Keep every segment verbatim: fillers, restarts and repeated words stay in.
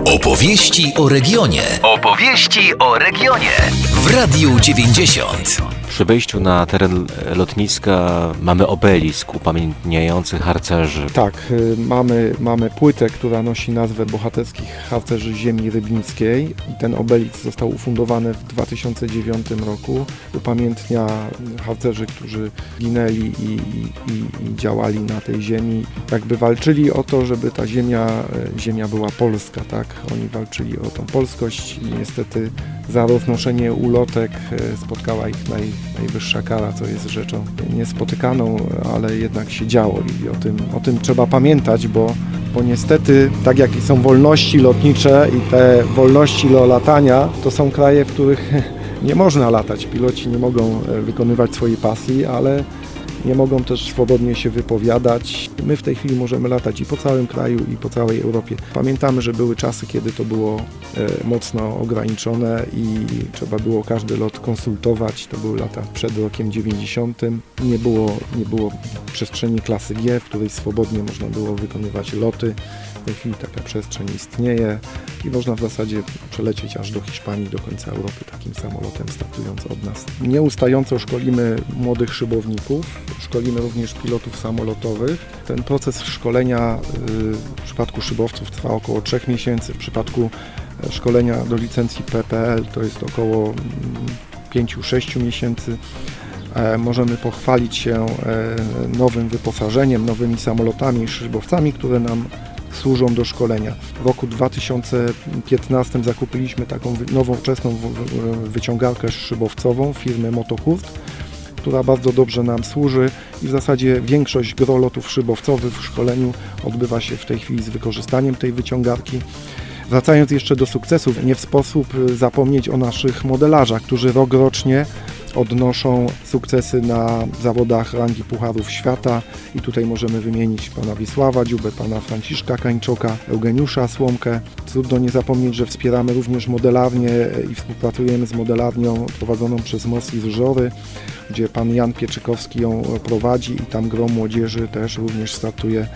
Opowieści o regionie. Opowieści o regionie. W Radiu dziewięćdziesiąt. Przy wejściu na teren lotniska mamy obelisk upamiętniający harcerzy. Tak, mamy, mamy płytę, która nosi nazwę Bohaterskich Harcerzy Ziemi Rybnickiej. I ten obelisk został ufundowany w dwa tysiące dziewiątym roku. Upamiętnia harcerzy, którzy ginęli i, i, i działali na tej ziemi. Jakby walczyli o to, żeby ta ziemia, ziemia była polska, tak? Oni walczyli o tą polskość i niestety za roznoszenie ulotek spotkała ich naj, najwyższa kara, co jest rzeczą niespotykaną, ale jednak się działo i o tym, o tym trzeba pamiętać, bo, bo niestety, tak jak są wolności lotnicze i te wolności do latania, to są kraje, w których nie można latać. Piloci nie mogą wykonywać swojej pasji, ale nie mogą też swobodnie się wypowiadać. My w tej chwili możemy latać i po całym kraju, i po całej Europie. Pamiętamy, że były czasy, kiedy to było e, mocno ograniczone i trzeba było każdy lot konsultować. To były lata przed rokiem dziewięćdziesiątym. Nie było, nie było przestrzeni klasy G, w której swobodnie można było wykonywać loty. W tej chwili taka przestrzeń istnieje i można w zasadzie przelecieć aż do Hiszpanii, do końca Europy takim samolotem startując od nas. Nieustająco szkolimy młodych szybowników, szkolimy również pilotów samolotowych. Ten proces szkolenia w przypadku szybowców trwa około trzech miesięcy, w przypadku szkolenia do licencji P P L to jest około pięć do sześciu miesięcy. Możemy pochwalić się nowym wyposażeniem, nowymi samolotami i szybowcami, które nam służą do szkolenia. W roku dwa tysiące piętnastym zakupiliśmy taką nowoczesną wyciągarkę szybowcową firmy Motohurt, która bardzo dobrze nam służy i w zasadzie większość gro lotów szybowcowych w szkoleniu odbywa się w tej chwili z wykorzystaniem tej wyciągarki. Wracając jeszcze do sukcesów, nie w sposób zapomnieć o naszych modelarzach, którzy rok rocznie odnoszą sukcesy na zawodach rangi Pucharów Świata i tutaj możemy wymienić pana Wiesława Dziubę, pana Franciszka Kańczoka, Eugeniusza Słomkę. Trudno nie zapomnieć, że wspieramy również modelarnię i współpracujemy z modelarnią prowadzoną przez Most i Żory, gdzie pan Jan Pieczykowski ją prowadzi i tam gro młodzieży też również startuje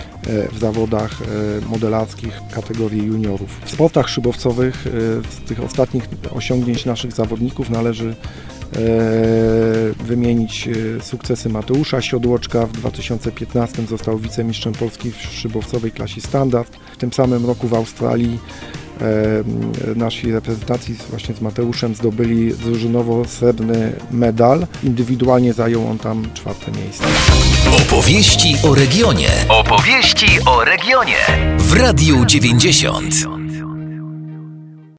w zawodach modelarskich kategorii juniorów. W sportach szybowcowych z tych ostatnich osiągnięć naszych zawodników należy wymienić sukcesy Mateusza Siodłoczka. W dwa tysiące piętnastym został wicemistrzem Polski w szybowcowej klasie standard. W tym samym roku w Australii nasi reprezentacji właśnie z Mateuszem zdobyli drużynowo srebrny medal. Indywidualnie zajął on tam czwarte miejsce. Opowieści o regionie. Opowieści o regionie. W Radiu dziewięćdziesiąt.